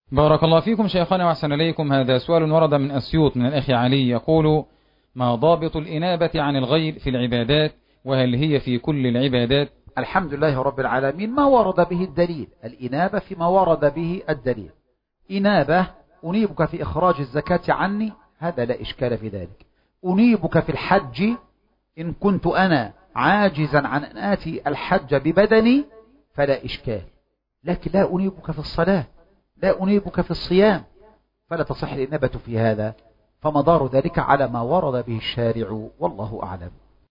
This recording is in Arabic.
بارك الله فيكم شيخنا وأحسن إليكم. هذا سؤال ورد من أسيوط من الأخ علي، يقول: ما ضابط الإنابة عن الغير في العبادات، وهل هي في كل العبادات؟ الحمد لله رب العالمين، ما ورد به الدليل. الإنابة فيما ورد به الدليل. إنابة: أنيبك في إخراج الزكاة عني، هذا لا إشكال في ذلك. أنيبك في الحج إن كنت أنا عاجزا عن أن آتي الحج ببدني فلا إشكال، لكن لا أنيبك في الصلاة، لا أنيبك في الصيام، فلا تصح الإنابة في هذا. فمدار ذلك على ما ورد به الشارع، والله أعلم.